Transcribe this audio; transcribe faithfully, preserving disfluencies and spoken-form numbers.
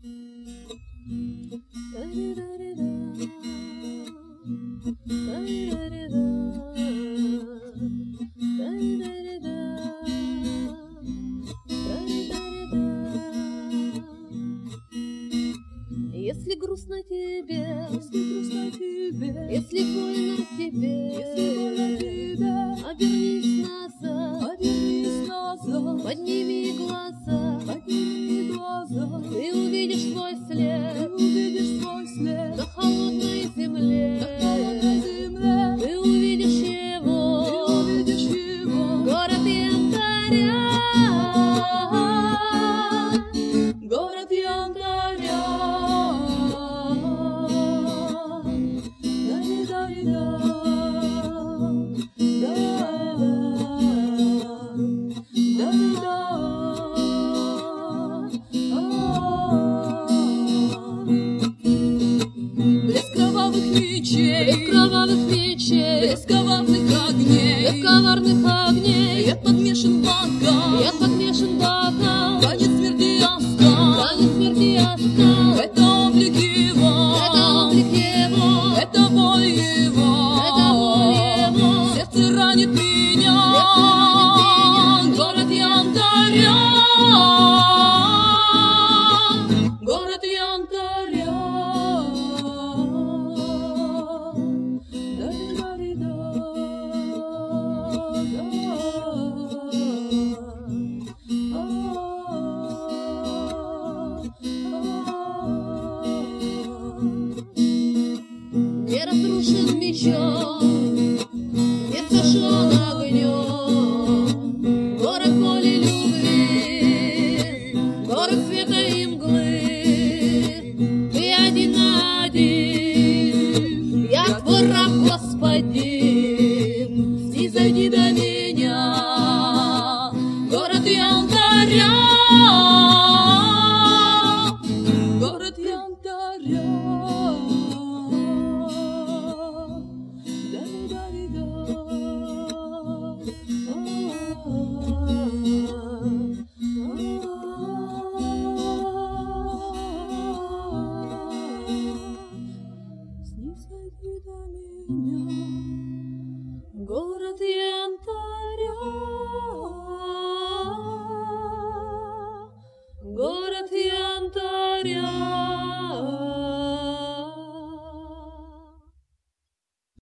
Если грустно тебе, если грустно тебе, если больно тебе, если больно тебе, обернись назад, обернись назад, подними глаза, подними глаза, ты увидишь свой след, ты увидишь свой след на холодной земле, на холодной земле, ты увидишь его, ты увидишь его, город Янтаря, город Янтаря. Блеск кровавых мечей, блеск кровавых мечей, блеск коварных огней, блеск коварных огней. Я подмешан бокал, я подмешан бокал, танец смерти оскал, танец смерти оскал. Это облик его, это облик его, это боль его, это боль его. Сердце ранит меня, город Янтаря, город Янтаря. Не разрушен мечом, не сожжен огнем, город боли любви, город света и мглы. Ты один на один, я твой раб, господин, снизойди до меня, город Янтаря, город Янтаря. Снизойди до меня, город я.